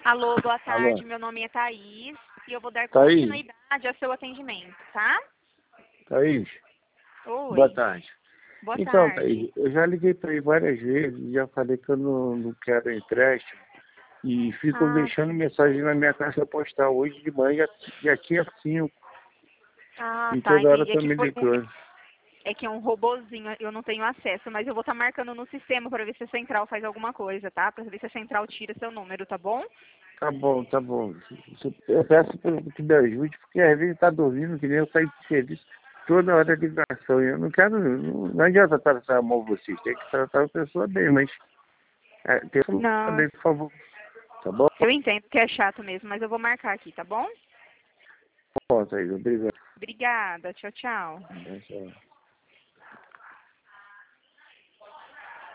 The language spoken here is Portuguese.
Alô, boa Alô, tarde. Meu nome é Thaís e eu vou dar Thaís? continuidade ao seu atendimento, tá? Thaís? Boa Oi, tarde. boa Então, tarde. Thaís, eu já liguei para aí várias vezes, já falei que eu não quero empréstimo e ficam Ah, deixando sim. mensagem na minha caixa postal. Hoje de manhã já tinha 5 Ah, e tá, toda hora entendi. tá me ligando. É que é um robozinho, eu não tenho acesso, mas eu vou estar marcando no sistema para ver se a central faz alguma coisa, tá? Para ver se a central tira seu número, tá bom? Tá bom, tá bom. Eu peço que me ajude, porque às vezes tá dormindo, que nem eu saio de serviço. Toda hora é ligação. Eu não quero, não adianta tratar mal vocês, tem que tratar a pessoa bem, mas tem que falar Não, bem, por favor. Tá bom? eu entendo que é chato mesmo, mas eu vou marcar aqui, tá bom? Bom, Thaís, obrigado. Obrigada, tchau, tchau. Tchau.